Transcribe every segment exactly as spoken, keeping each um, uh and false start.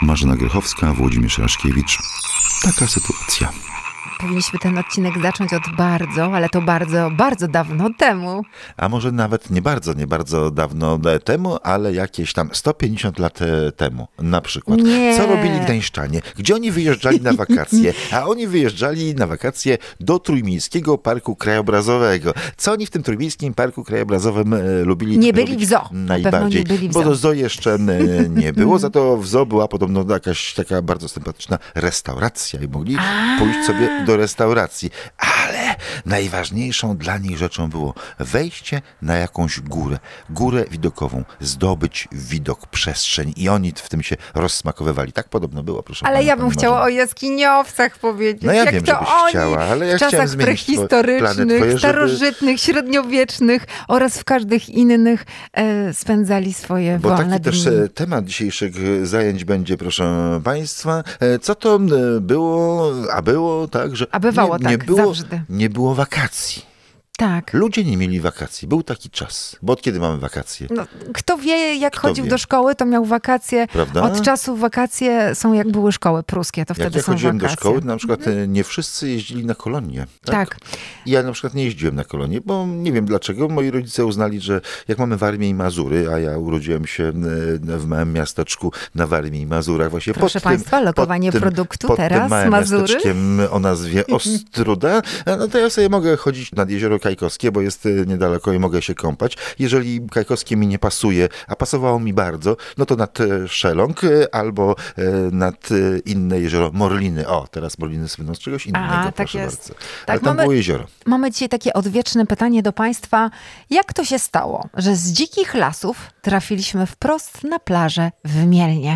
Marzena Grochowska, Włodzimierz Raszkiewicz. Taka sytuacja. Powinniśmy ten odcinek zacząć od bardzo, ale to bardzo, bardzo dawno temu. A może nawet nie bardzo, nie bardzo dawno temu, ale jakieś tam sto pięćdziesiąt lat temu na przykład. Nie. Co robili gdańszczanie? Gdzie oni wyjeżdżali na wakacje? A oni wyjeżdżali na wakacje do Trójmiejskiego Parku Krajobrazowego. Co oni w tym Trójmiejskim Parku Krajobrazowym e, lubili? Nie byli w zoo. Najbardziej. Nie byli w Bo zoo. do zoo jeszcze e, nie było, za to w zoo była podobno jakaś taka bardzo sympatyczna restauracja i mogli A. pójść sobie do restauracji. Ale najważniejszą dla nich rzeczą było wejście na jakąś górę. Górę widokową. Zdobyć widok, przestrzeń. I oni w tym się rozsmakowywali. Tak podobno było, proszę Ale pani, ja bym pani chciała Marzeno. o jaskiniowcach powiedzieć. No ja Jak wiem, to żebyś oni chciała, ale ja w chciałem czasach zmienić twoje prehistorycznych, plany twoje, żeby- starożytnych, średniowiecznych oraz w każdych innych e, spędzali swoje Bo wolne taki też dni. e, temat dzisiejszych e, zajęć będzie, proszę państwa. E, Co to e, było, a było tak, że A bywało nie, nie, tak, było, zawsze. nie było wakacji. Tak. Ludzie nie mieli wakacji. Był taki czas. Bo od kiedy mamy wakacje? No, kto wie, jak Kto chodził wie? do szkoły, to miał wakacje. Prawda? Od czasu wakacje są jak były szkoły pruskie, to Jak wtedy ja są chodziłem wakacje. do szkoły, to na przykład e, nie wszyscy jeździli na kolonie. Tak? Tak. Ja na przykład nie jeździłem na kolonie, bo nie wiem dlaczego. Moi rodzice uznali, że jak mamy Warmię i Mazury, a ja urodziłem się e, w małym miasteczku na Warmii i Mazurach. Właśnie Proszę pod państwa, tym, lokowanie pod tym, produktu pod teraz, tym małym Mazury. miasteczkiem o nazwie Ostruda. No to ja sobie mogę chodzić nad Jezioro Kajkowskie, bo jest e, niedaleko i mogę się kąpać. Jeżeli Kajkowskie mi nie pasuje, a pasowało mi bardzo, no to nad e, Szeląg e, albo e, nad e, inne jezioro Morliny. O, teraz Morliny słyną z czegoś innego, tak proszę jest. bardzo. Tak, Ale tam mamy- było jezioro. Mamy dzisiaj takie odwieczne pytanie do państwa. Jak to się stało, że z dzikich lasów trafiliśmy wprost na plażę w Mielnie?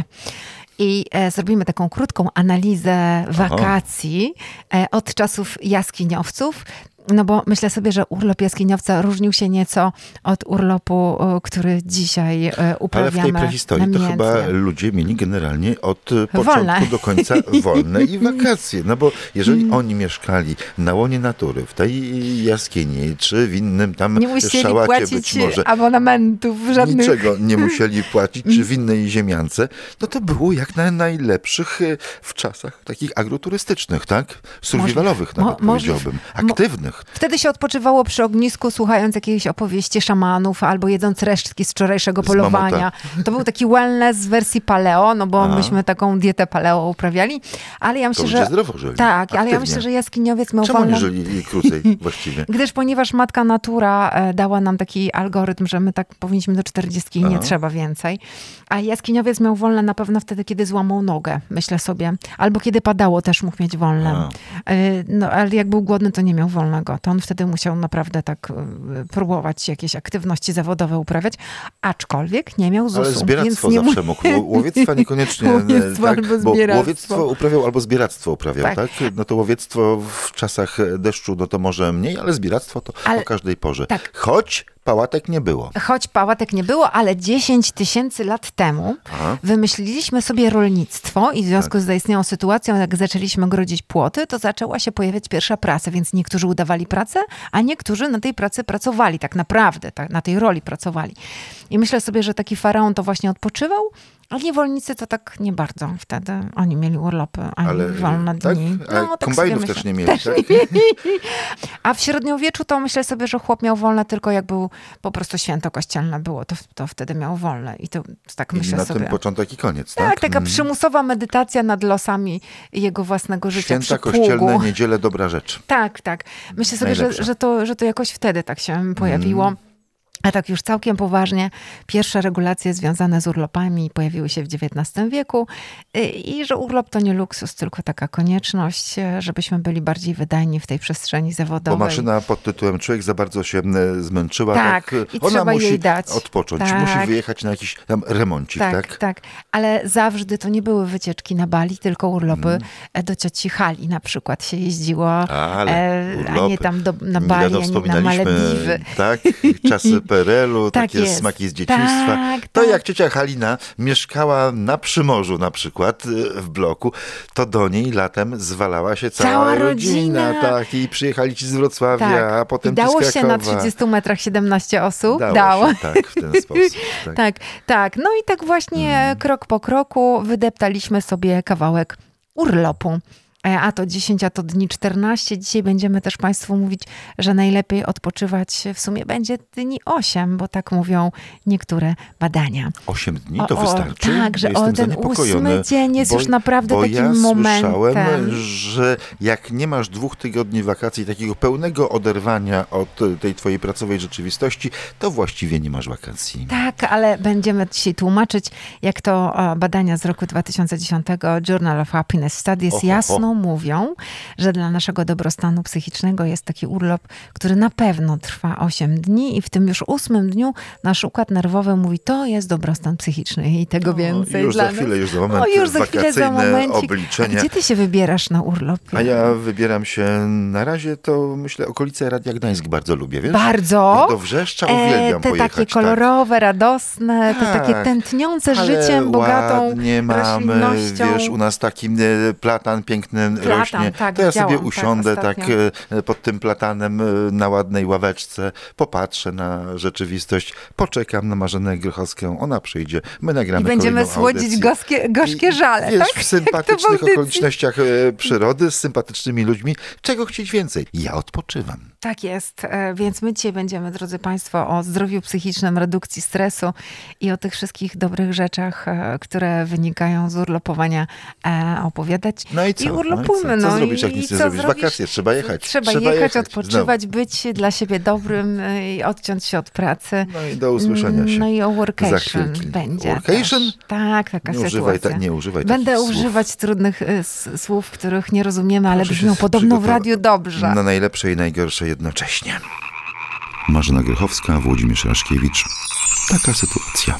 I e, zrobimy taką krótką analizę wakacji e, od czasów jaskiniowców. No bo myślę sobie, że urlop jaskiniowca różnił się nieco od urlopu, o, który dzisiaj e, Ale uprawiamy w tej prehistorii na to chyba Między. ludzie mieli generalnie od e, początku Wolne. do końca wolne i wakacje. No bo jeżeli Mm. oni mieszkali na łonie natury, w tej jaskini, czy w innym tam Nie musieli szałacie płacić być może, abonamentów żadnych. niczego nie musieli płacić, czy w innej ziemiance, no to było jak na najlepszych e, w czasach takich agroturystycznych, tak? Survivalowych Mo- nawet możliw- powiedziałbym. mo- Aktywnych. Wtedy się odpoczywało przy ognisku, słuchając jakiejś opowieści szamanów albo jedząc resztki z wczorajszego Z polowania. To był taki wellness w wersji paleo, no bo A. myśmy taką dietę paleo uprawiali. Ale ja To myślę, ludzie że... zdrowo żyli. Tak, ale ja Aktywnie. myślę, że jaskiniowiec miał Czemu nie wolną... żyli krócej właściwie? Gdyż ponieważ matka natura e, dała nam taki algorytm, że my tak powinniśmy do czterdziestki i nie Aha. trzeba więcej. A jaskiniowiec miał wolne na pewno wtedy, kiedy złamał nogę, myślę sobie. Albo kiedy padało, też mógł mieć wolne. A. E, No, ale jak był głodny, to nie miał wolnego. To on wtedy musiał naprawdę tak e, próbować jakieś aktywności zawodowe uprawiać, aczkolwiek nie miał zusu. Ale więc zbieractwo nie zawsze mu- mógł. Ło- Łowiectwa niekoniecznie. Łowiectwo tak, albo bo zbieractwo. łowiectwo uprawiał albo zbieractwo uprawiał, Tak. tak. No to łowiectwo w czasach deszczu, no to może mniej, ale zbieractwo to Ale- o każdej porze. tak. Choć pałatek nie było. Choć pałatek nie było, ale dziesięć tysięcy lat temu Aha. wymyśliliśmy sobie rolnictwo i w związku z zaistniałą sytuacją, jak zaczęliśmy grodzić płoty, to zaczęła się pojawiać pierwsza praca, więc niektórzy udawali pracę, a niektórzy na tej pracy pracowali, tak naprawdę, tak, na tej roli pracowali. I myślę sobie, że taki faraon to właśnie odpoczywał, a niewolnicy to tak nie bardzo wtedy. Oni mieli urlopy, ani Ale, wolne tak? dni. A tak kombajnów sobie też myślę. nie mieli, tak? A w średniowieczu to myślę sobie, że chłop miał wolne tylko jak był po prostu święto kościelne było, to, to wtedy miał wolne. I to tak I myślę na sobie. tym początek i koniec, Tak, tak? taka Mm. przymusowa medytacja nad losami jego własnego życia Święta przy kościelne, pługu. niedziele, dobra rzecz. Tak, tak. Myślę sobie, że, Najlepsza. że, to, że to jakoś wtedy tak się pojawiło. A tak już całkiem poważnie, pierwsze regulacje związane z urlopami pojawiły się w dziewiętnastym wieku i, i że urlop to nie luksus, tylko taka konieczność, żebyśmy byli bardziej wydajni w tej przestrzeni Bo zawodowej. maszyna pod tytułem człowiek za bardzo się e, zmęczyła. Tak, Tak, i ona trzeba musi jej dać. odpocząć, Tak. musi wyjechać na jakiś tam remoncik, tak? Tak, tak. Ale zawsze to nie były wycieczki na Bali, tylko urlopy Mm. do cioci Hali na przykład się jeździło. Ale e, a nie urlopy. tam do, na Niedawno Bali, ani na wspominaliśmy, Malediwy. tak, czasy Perelu, Tak takie jest. smaki z dzieciństwa. Tak, To tak. jak ciocia Halina mieszkała na Przymorzu na przykład y, w bloku, to do niej latem zwalała się cała, Cała rodzina. rodzina. Tak, i przyjechali ci z Wrocławia, Tak. a potem I dało ci z się na Krakowa. trzydziestu metrach siedemnaście osób. Dało, Dało. się, tak, w ten sposób. Tak. Tak, tak. No i tak właśnie Mm. krok po kroku wydeptaliśmy sobie kawałek urlopu. E, A to dziesięć, a to dni czternaście. Dzisiaj będziemy też Państwu mówić, że najlepiej odpoczywać w sumie będzie dni osiem, bo tak mówią niektóre badania. Osiem dni O, to o, wystarczy? tak, że Jestem o, ten zaniepokojony, ósmy dzień jest bo, już naprawdę bo takim ja momentem. słyszałem, że jak nie masz dwóch tygodni wakacji, takiego pełnego oderwania od tej twojej pracowej rzeczywistości, to właściwie nie masz wakacji. Tak, ale będziemy dzisiaj tłumaczyć, jak to o, badania z roku dwa tysiące dziesiątego Journal of Happiness Studies Oho, jasno mówią, że dla naszego dobrostanu psychicznego jest taki urlop, który na pewno trwa osiem dni i w tym już ósmym dniu nasz układ nerwowy mówi, to jest dobrostan psychiczny i tego No, więcej już dla za nas. chwilę, już za moment, O, już za chwilę, za wakacyjne momencik. obliczenia. A gdzie ty się wybierasz na urlop? A ja wybieram się na razie, to myślę, okolice Radia Gdańsk bardzo lubię, wiesz? Bardzo. Do Wrzeszcza uwielbiam E, te pojechać. takie kolorowe, radosne, te Tak. takie tętniące Ale życiem, bogatą ładnie mamy, roślinnością. wiesz, u nas taki e, platan piękny Platan, rośnie. tak, to ja sobie widziałam, usiądę tak, tak, ostatnio. e, pod tym platanem e, na ładnej ławeczce, popatrzę na rzeczywistość, poczekam na Marzenę Grochowską, ona przyjdzie, my nagramy I będziemy kolejną słodzić audycję. gorzkie, gorzkie I, żale, wiesz, tak? w Jak to w sympatycznych audycji. okolicznościach e, przyrody, z sympatycznymi ludźmi. Czego chcieć więcej? Ja odpoczywam. Tak jest, e, więc my dzisiaj będziemy, drodzy Państwo, o zdrowiu psychicznym, redukcji stresu i o tych wszystkich dobrych rzeczach, e, które wynikają z urlopowania e, opowiadać. No i co? I urlopujmy. No i co? Co no zrobić, i jak nic nie co zrobić? zrobisz? Wakacje, trzeba jechać. Trzeba, Trzeba jechać, jechać. odpoczywać, być dla siebie dobrym e, i odciąć się od pracy. No i do usłyszenia się. No i o workation chwilki. będzie. Workation? Też. Tak, taka Nie używaj, sytuacja. ta, nie używaj Będę takich słów. używać trudnych y, s- słów, których nie rozumiemy, ale Proszę brzmią się podobno w przygotować. radiu dobrze. Na najlepsze i najgorsze jednocześnie. Marzena Grochowska, Włodzimierz Raszkiewicz. Taka sytuacja.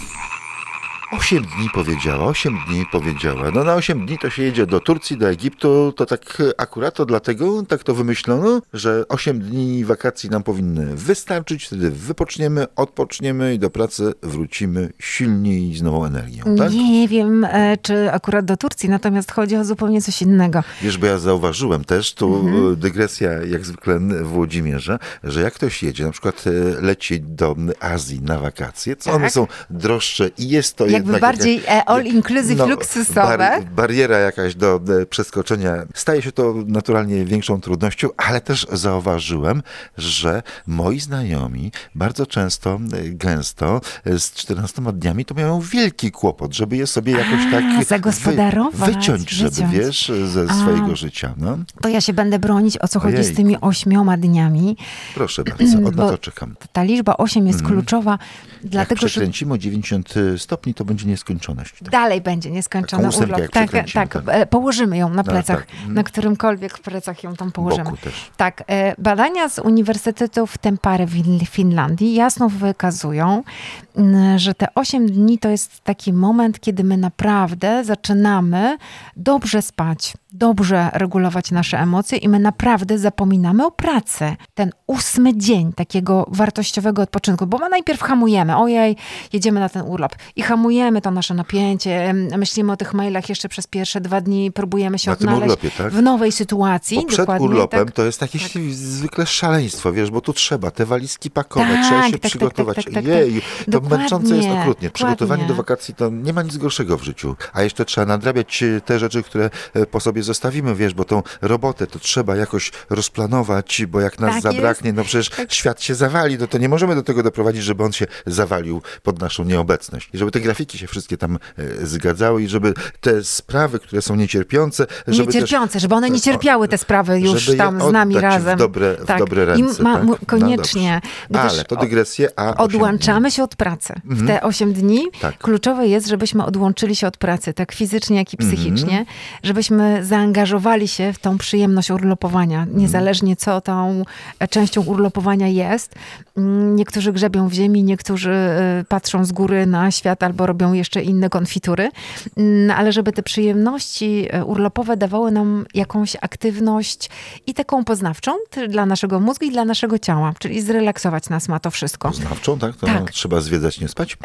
Osiem dni powiedziała, osiem dni powiedziała. No na osiem dni to się jedzie do Turcji, do Egiptu, to tak akurat to dlatego tak to wymyślono, że osiem dni wakacji nam powinny wystarczyć, wtedy wypoczniemy, odpoczniemy i do pracy wrócimy silniej i z nową energią, tak? Nie wiem, e, czy akurat do Turcji, natomiast chodzi o zupełnie coś innego. Wiesz, bo ja zauważyłem też, tu Mhm. dygresja jak zwykle w Włodzimierza, że jak ktoś jedzie, na przykład e, leci do Azji na wakacje, to Tak. one są droższe i jest to Jakby jednak bardziej jakaś- e, all inclusive, no, luksusowe. bar- bariera jakaś do e, przeskoczenia. Staje się to naturalnie większą trudnością, ale też zauważyłem, że moi znajomi bardzo często, e, gęsto e, z czternastoma dniami to mają wielki kłopot, żeby je sobie jakoś A, tak zagospodarować, wy, wyciąć, żeby wyciąć. wiesz, ze A. swojego życia. No. To ja się będę bronić, o co chodzi z Ojejku. tymi ośmioma dniami. Proszę bardzo, od na Bo to czekam. Ta liczba osiem jest kluczowa, Jak dlatego że przekręcimy o dziewięćdziesiąt stopni, to będzie nieskończoność. Tak. dalej będzie nieskończony Taką ósemkę urlop. jak Tak, przekręcimy, tak, tak. e, położymy ją na plecach, tak. Mhm. na którymkolwiek plecach ją tam położymy. Boku też. Tak, e, badania z Uniwersytetu w Tampere w Fin- Finlandii jasno wykazują, m, że te osiem dni to jest taki moment, kiedy my naprawdę zaczynamy dobrze spać, dobrze regulować nasze emocje i my naprawdę zapominamy o pracy. Ten ósmy dzień takiego wartościowego odpoczynku, bo my najpierw hamujemy, ojej, jedziemy na ten urlop i hamujemy to nasze napięcie, em, myślimy o tych mailach jeszcze przez pierwsze dwa dni, próbujemy się Na tym odnaleźć urlopie, tak? w nowej sytuacji. Bo przed dokładnie, urlopem tak. to jest takie zwykle szaleństwo, wiesz, bo tu trzeba te walizki pakować, Tak, trzeba się tak, tak, przygotować. tak, tak, tak, Jej, to Dokładnie, męczące jest okrutnie. Przygotowanie dokładnie. do wakacji to nie ma nic gorszego w życiu. A jeszcze trzeba nadrabiać e, te rzeczy, które e, po sobie zostawimy, wiesz, bo tą robotę to trzeba jakoś rozplanować, bo jak nas Tak zabraknie, no przecież świat się zawali, no to nie możemy do tego doprowadzić, żeby on się zawalił pod naszą nieobecność. I żeby te grafiki się wszystkie tam e, zgadzały i żeby te sprawy, które są niecierpiące, żeby też Niecierpiące, żeby one nie cierpiały te sprawy już żeby je tam z nami oddać razem. W dobre, w dobre ręce. I ma, tak? mu- No koniecznie. dobrze. gdyż Ale to dygresję, a osiem Odłączamy się od pracy. W te osiem dni Tak. kluczowe jest, żebyśmy odłączyli się od pracy, tak fizycznie, jak i psychicznie, żebyśmy zaangażowali się w tą przyjemność urlopowania, niezależnie co tą częścią urlopowania jest. Mm, Niektórzy grzebią w ziemi, niektórzy y, patrzą z góry na świat albo robią robią jeszcze inne konfitury, ale żeby te przyjemności urlopowe dawały nam jakąś aktywność i taką poznawczą dla naszego mózgu i dla naszego ciała, czyli zrelaksować nas ma to wszystko. Poznawczą, tak? To tak. Trzeba zwiedzać, nie spać?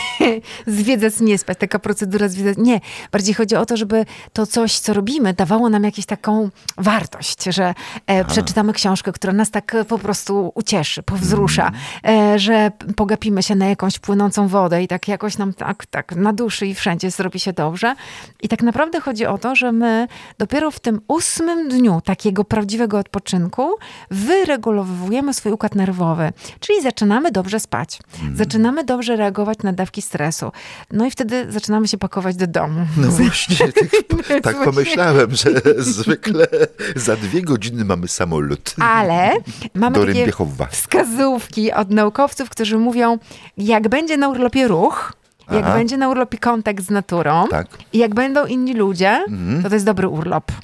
Zwiedzać, nie spać, taka procedura zwiedzać. Nie, bardziej chodzi o to, żeby to coś, co robimy, dawało nam jakąś taką wartość, że e, przeczytamy książkę, która nas tak po prostu ucieszy, powzrusza, mm. e, że pogapimy się na jakąś płynącą wodę i tak jakoś nam tak, tak na duszy i wszędzie zrobi się dobrze. I tak naprawdę chodzi o to, że my dopiero w tym ósmym dniu takiego prawdziwego odpoczynku wyregulowujemy swój układ nerwowy. Czyli zaczynamy dobrze spać. Mm. Zaczynamy dobrze reagować na dawki stresu. No i wtedy zaczynamy się pakować do domu. No właśnie, tak, tak pomyślałem, że zwykle za dwie godziny mamy samolot. Ale mamy do takie wskazówki od naukowców, którzy mówią, jak będzie na urlopie ruch, jak Aha. będzie na urlopie kontakt z naturą tak. i jak będą inni ludzie, mhm. to to jest dobry urlop.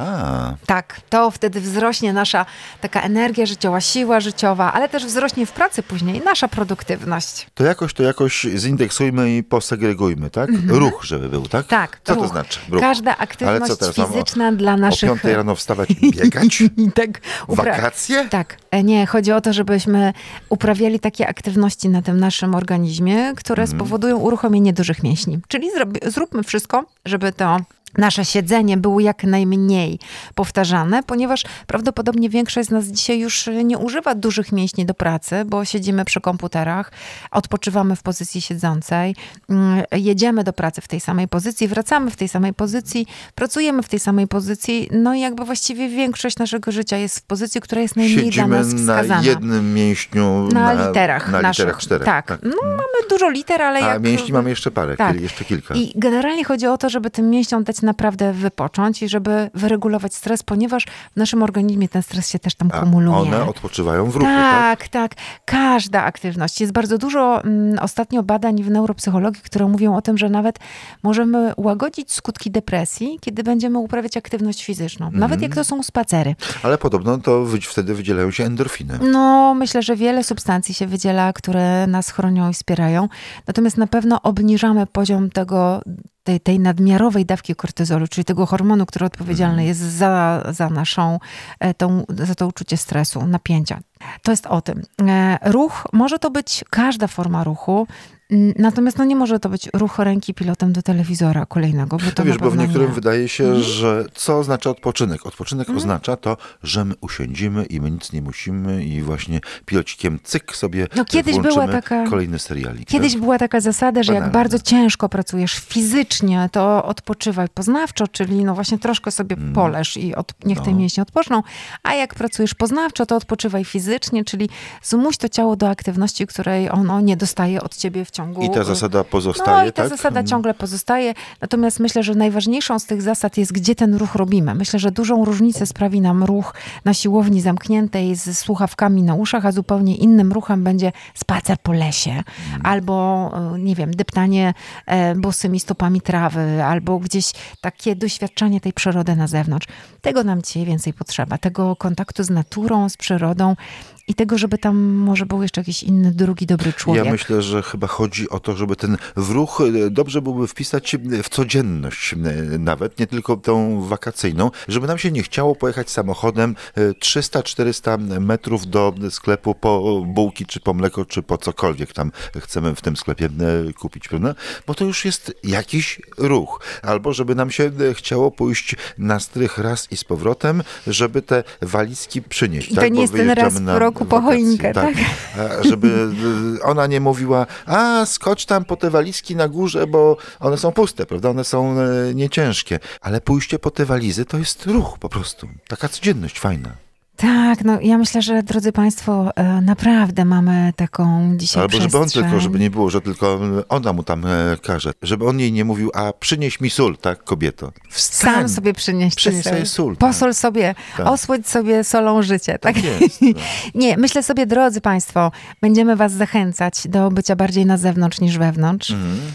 A. Tak, to wtedy wzrośnie nasza taka energia życiowa, siła życiowa, ale też wzrośnie w pracy później nasza produktywność. To jakoś, to jakoś zindeksujmy i posegregujmy, tak? Mm-hmm. Ruch, żeby był, tak? Tak. Co ruch. to znaczy? Ruch. Każda aktywność fizyczna o, dla naszych... O piątej rano wstawać i biegać? tak. Upra... Wakacje? Tak. Nie, chodzi o to, żebyśmy uprawiali takie aktywności na tym naszym organizmie, które mm. spowodują uruchomienie dużych mięśni. Czyli zrob- zróbmy wszystko, żeby to... nasze siedzenie było jak najmniej powtarzane, ponieważ prawdopodobnie większość z nas dzisiaj już nie używa dużych mięśni do pracy, bo siedzimy przy komputerach, odpoczywamy w pozycji siedzącej, jedziemy do pracy w tej samej pozycji, wracamy w tej samej pozycji, pracujemy w tej samej pozycji, no i jakby właściwie większość naszego życia jest w pozycji, która jest najmniej Siedzimy dla nas wskazana. na jednym mięśniu. Na, na literach na naszych. Literach czterech. Tak. tak. No, mamy dużo liter, ale A jak... mięśni mamy jeszcze parę, tak. jeszcze kilka. I generalnie chodzi o to, żeby tym mięśniom dać naprawdę wypocząć i żeby wyregulować stres, ponieważ w naszym organizmie ten stres się też tam A kumuluje. one odpoczywają w ruchu, tak? Tak, tak. Każda aktywność. Jest bardzo dużo um, ostatnio badań w neuropsychologii, które mówią o tym, że nawet możemy łagodzić skutki depresji, kiedy będziemy uprawiać aktywność fizyczną. Mm. Nawet jak to są spacery. Ale podobno to wtedy wydzielają się endorfiny. No, myślę, że wiele substancji się wydziela, które nas chronią i wspierają. Natomiast na pewno obniżamy poziom tego Tej, tej nadmiarowej dawki kortyzolu, czyli tego hormonu, który odpowiedzialny jest za, za naszą, tą, za to uczucie stresu, napięcia. To jest o tym. Ruch, może to być każda forma ruchu, natomiast no nie może to być ruch ręki pilotem do telewizora kolejnego. Bo to no wiesz, bo w niektórym nie. wydaje się, mm. że co oznacza odpoczynek? Odpoczynek mm. oznacza to, że my usiądzimy i my nic nie musimy i właśnie pilocikiem cyk sobie no, kiedyś była taka, kolejny serialik. Kiedyś tak? była taka zasada, że Banalne. jak bardzo ciężko pracujesz fizycznie, to odpoczywaj poznawczo, czyli no właśnie troszkę sobie mm. poleż i od, niech no. te mięśnie odpoczną, a jak pracujesz poznawczo, to odpoczywaj fizycznie, czyli zmuś to ciało do aktywności, której ono nie dostaje od ciebie w ciągu... I ta zasada pozostaje, No i ta tak? zasada ciągle pozostaje. Natomiast myślę, że najważniejszą z tych zasad jest, gdzie ten ruch robimy. Myślę, że dużą różnicę sprawi nam ruch na siłowni zamkniętej z słuchawkami na uszach, a zupełnie innym ruchem będzie spacer po lesie. Hmm. Albo, nie wiem, deptanie bosymi stopami trawy, albo gdzieś takie doświadczanie tej przyrody na zewnątrz. Tego nam dzisiaj więcej potrzeba. Tego kontaktu z naturą, z przyrodą. I tego, żeby tam może był jeszcze jakiś inny, drugi, dobry człowiek. Ja myślę, że chyba chodzi o to, żeby ten w ruch dobrze byłoby wpisać w codzienność, nawet nie tylko tą wakacyjną, żeby nam się nie chciało pojechać samochodem trzysta czterysta metrów do sklepu po bułki, czy po mleko, czy po cokolwiek tam chcemy w tym sklepie kupić, prawda? Bo to już jest jakiś ruch. Albo żeby nam się chciało pójść na strych raz i z powrotem, żeby te walizki przynieść. I to tak? nie Bo jest ten raz w roku po choinkę, tak? tak? Żeby ona nie mówiła, a skocz tam po te walizki na górze, bo one są puste, prawda? One są nieciężkie. Ale pójście po te walizy to jest ruch po prostu. Taka codzienność fajna. Tak, no ja myślę, że drodzy Państwo, naprawdę mamy taką dzisiaj Albo przestrzeń. żeby on tylko, żeby nie było, że tylko ona mu tam każe. Żeby on jej nie mówił, a przynieś mi sól, tak, kobieto. Wstań. Sam sobie przynieś Przynieś sobie sól. Posól tak. sobie, tak. osłodź sobie solą życie. Tak, tak jest. No. Nie, myślę sobie, drodzy Państwo, będziemy Was zachęcać do bycia bardziej na zewnątrz niż wewnątrz.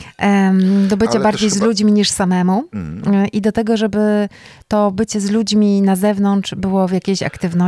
Mm. Do bycia Ale bardziej z chyba... ludźmi niż samemu. Mm. I do tego, żeby to bycie z ludźmi na zewnątrz było w jakiejś aktywności,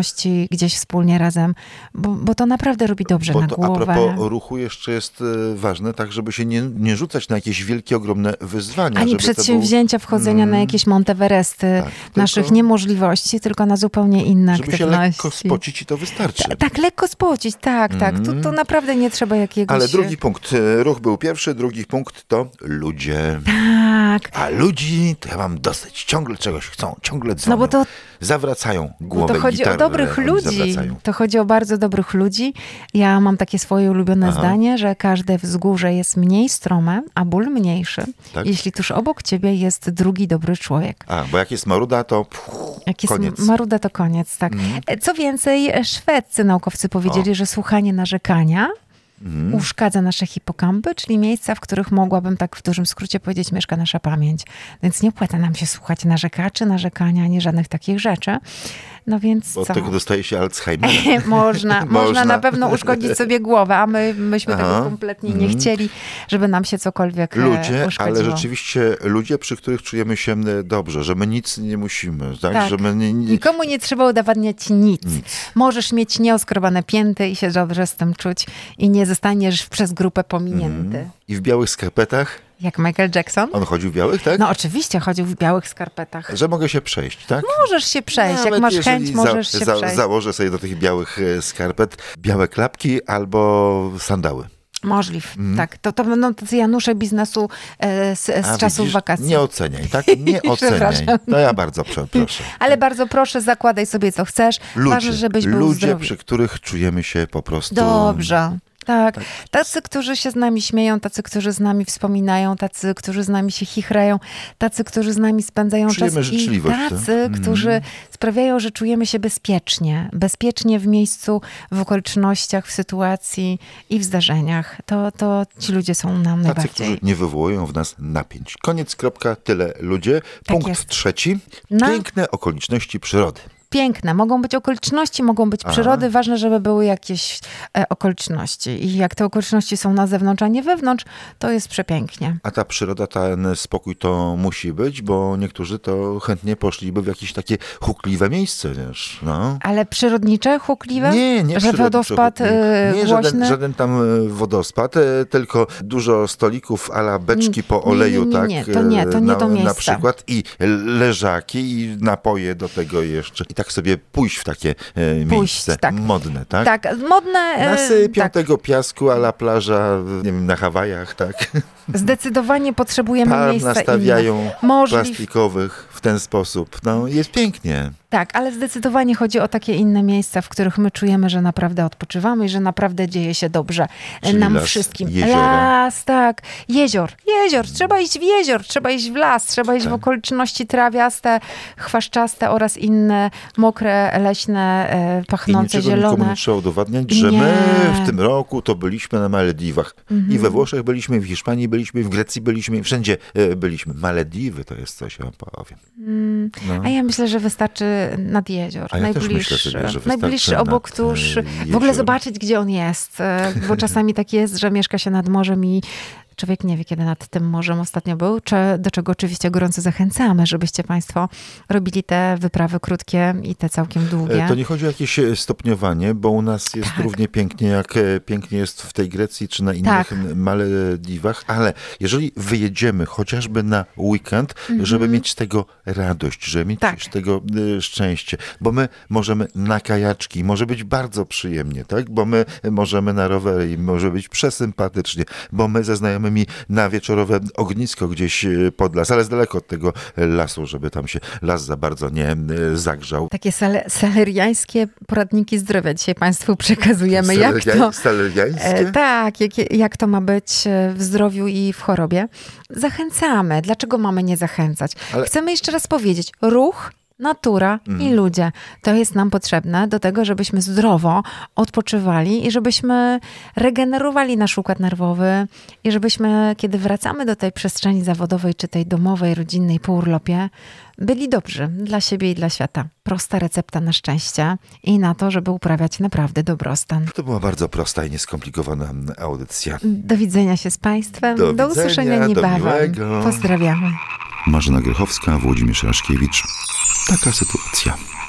aktywności gdzieś wspólnie razem, bo, bo to naprawdę robi dobrze Bo na to głowę. a propos ruchu jeszcze jest e, ważne, tak żeby się nie, nie rzucać na jakieś wielkie, ogromne wyzwania. Ani żeby przedsięwzięcia to był, wchodzenia mm, na jakieś Monteveresty tak, naszych tylko, niemożliwości, tylko na zupełnie inne żeby aktywności. się lekko spocić i to wystarczy. Ta, tak, lekko spocić, tak, tak. To, to naprawdę nie trzeba jakiegoś... Ale drugi punkt, e, ruch był pierwszy, drugi punkt to ludzie. Tak. A ludzi to ja mam dosyć. Ciągle czegoś chcą, ciągle dzwonią. No bo to Zawracają Bo głowę to chodzi gitarę, o dobrych oni ludzi. zawracają. To chodzi o bardzo dobrych ludzi. Ja mam takie swoje ulubione Aha. zdanie, że każde wzgórze jest mniej strome, a ból mniejszy, Tak? jeśli tuż obok ciebie jest drugi dobry człowiek. A, bo jak jest maruda, to pff, Jak jest koniec. maruda, to koniec, tak. Mhm. Co więcej, szwedzcy naukowcy powiedzieli, O. że słuchanie narzekania Mhm. uszkadza nasze hipokampy, czyli miejsca, w których mogłabym tak w dużym skrócie powiedzieć, mieszka nasza pamięć. Więc nie opłaca nam się słuchać narzekaczy, narzekania, ani żadnych takich rzeczy. No więc Bo od co? tego dostaje się Alzheimer. można, można Można. na pewno uszkodzić sobie głowę, a my myśmy Aha. tego kompletnie nie Mhm. chcieli, żeby nam się cokolwiek e, Ludzie, uszkodziło. ale rzeczywiście ludzie, przy których czujemy się e, dobrze, że my nic nie musimy, tak? Tak. Że my nie, nie, Nikomu nie trzeba udowadniać nic. nic. Możesz mieć nieoskrobane pięty i się dobrze z tym czuć i nie zostaniesz przez grupę pominięty. Mhm. I w białych skarpetach? Jak Michael Jackson? On chodził w białych, tak? No oczywiście, chodził w białych skarpetach. Że mogę się przejść, tak? Możesz się przejść, jak Nawet masz jeżeli chęć, możesz za, się za, przejść. Założę sobie do tych białych e, skarpet białe klapki albo sandały. Możliw, tak. To, to będą tacy Janusze biznesu e, z, z A czasów widzisz, wakacji. Nie oceniaj, tak? Nie oceniaj. Przepraszam. To ja bardzo przeproszę. Ale bardzo proszę, zakładaj sobie co chcesz. Ludzie, Ważne, żebyś był ludzie zdrowy. przy których czujemy się po prostu... Dobrze. Tak. Tacy, którzy się z nami śmieją, tacy, którzy z nami wspominają, tacy, którzy z nami się chichrają, tacy, którzy z nami spędzają Czujemy czas i życzliwość, tak? tacy, Mhm. którzy sprawiają, że czujemy się bezpiecznie. Bezpiecznie w miejscu, w okolicznościach, w sytuacji i w zdarzeniach. To, to ci ludzie są nam Tacy, najbardziej. którzy nie wywołują w nas napięć. Koniec, kropka, tyle ludzie. Punkt jest. trzeci. Na- Piękne okoliczności przyrody. Piękne. Mogą być okoliczności, mogą być Aha. przyrody. Ważne, żeby były jakieś e, okoliczności. I jak te okoliczności są na zewnątrz, a nie wewnątrz, to jest przepięknie. A ta przyroda, ten spokój to musi być, bo niektórzy to chętnie poszliby w jakieś takie hukliwe miejsce, wiesz, no. Ale przyrodnicze, hukliwe? Nie, nie Że przyrodnicze, wodospad hukliwe. e, Nie, głośny? żaden, żaden tam e, wodospad, e, tylko dużo stolików a la beczki po Nie, nie, oleju, nie, tak? nie, to nie, to nie na, to Na miejsce. przykład i leżaki i napoje do tego jeszcze. I tak sobie pójść w takie e, miejsce tak. modne, tak? Tak, modne... e, Nasypią tak. tego piasku a la plaża, nie wiem, na Hawajach, tak? Zdecydowanie potrzebujemy Palm miejsca nastawiają inne. Możliw... plastikowych w ten sposób. No, jest pięknie. Tak, ale zdecydowanie chodzi o takie inne miejsca, w których my czujemy, że naprawdę odpoczywamy i że naprawdę dzieje się dobrze Czyli nam las, wszystkim. jezioro. Las, tak. Jezior, jezior. Trzeba iść w jezior, trzeba iść w las, trzeba iść Tak. w okoliczności trawiaste, chwaszczaste oraz inne mokre, leśne, e, I pachnące, niczego nikomu zielone. nie trzeba udowadniać, że Nie. my w tym roku to byliśmy na Malediwach. Mhm. I we Włoszech byliśmy, w Hiszpanii byliśmy, w Grecji byliśmy, wszędzie e, byliśmy. Malediwy to jest coś, ja wam powiem. Mm, No. A ja myślę, że wystarczy nad jezior. A ja też najbliższy, myślę sobie, że wystarczy najbliższy obok nad, tuż. e, W ogóle jezior. zobaczyć, gdzie on jest. e, Bo czasami tak jest, że mieszka się nad morzem i człowiek nie wie, kiedy nad tym morzem ostatnio był, czy, do czego oczywiście gorąco zachęcamy, żebyście państwo robili te wyprawy krótkie i te całkiem długie. E, To nie chodzi o jakieś e, stopniowanie, bo u nas jest Tak. równie pięknie, jak e, pięknie jest w tej Grecji czy na innych Tak. m- Malediwach, ale jeżeli wyjedziemy chociażby na weekend, żeby mieć z tego radość, żeby mieć Tak. z tego e, szczęście, bo my możemy na kajaczki, może być bardzo przyjemnie, tak? Bo my możemy na rowery i może być przesympatycznie, bo my ze znajomymi na wieczorowe ognisko gdzieś e, pod las, ale z daleko od tego lasu, żeby tam się las za bardzo nie e, zagrzał. Takie sale, saleriańskie poradniki zdrowia dzisiaj państwu przekazujemy. Jak to, Saleriań- Saleriańskie? E, tak, jak, jak to ma być e, w zdrowiu i w chorobie. Zachęcamy. Dlaczego mamy nie zachęcać? Ale- Chcemy jeszcze raz powiedzieć, ruch, natura i ludzie. To jest nam potrzebne do tego, żebyśmy zdrowo odpoczywali i żebyśmy regenerowali nasz układ nerwowy i żebyśmy, kiedy wracamy do tej przestrzeni zawodowej, czy tej domowej, rodzinnej po urlopie, byli dobrzy dla siebie i dla świata. Prosta recepta na szczęście i na to, żeby uprawiać naprawdę dobrostan. To była bardzo prosta i nieskomplikowana audycja. Do widzenia się z państwem. Do Do, widzenia, usłyszenia do niebawem. miłego. Pozdrawiamy. Marzena Grychowska, Włodzimierz Raszkiewicz. Taka sytuacja.